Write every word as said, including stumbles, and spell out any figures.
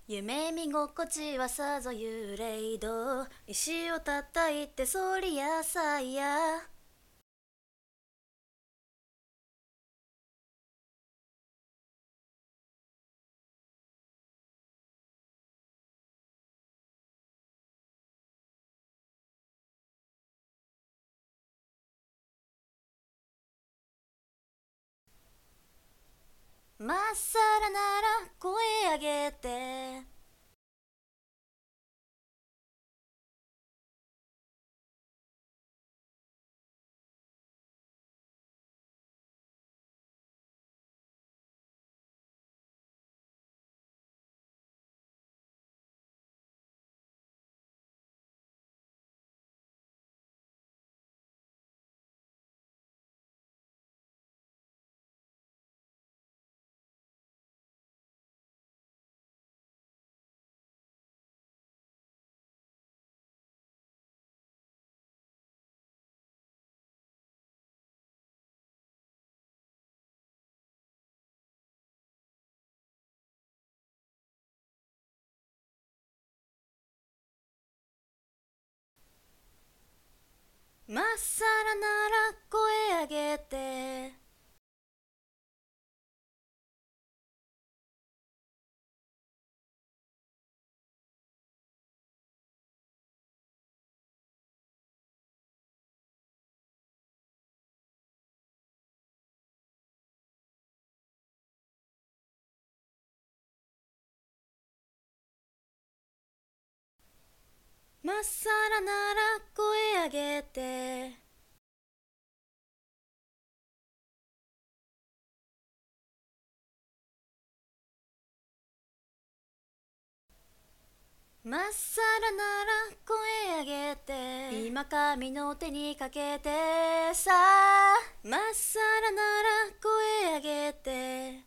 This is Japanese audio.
夢見心地はさぞ幽霊ど石を叩いてそりゃさいや。まっさらなら声上げて、まっさらなら声上げて、まっさらなら声上げて、まっさらなら声上げて、今髪の手にかけてさ、まっさらなら声上げて、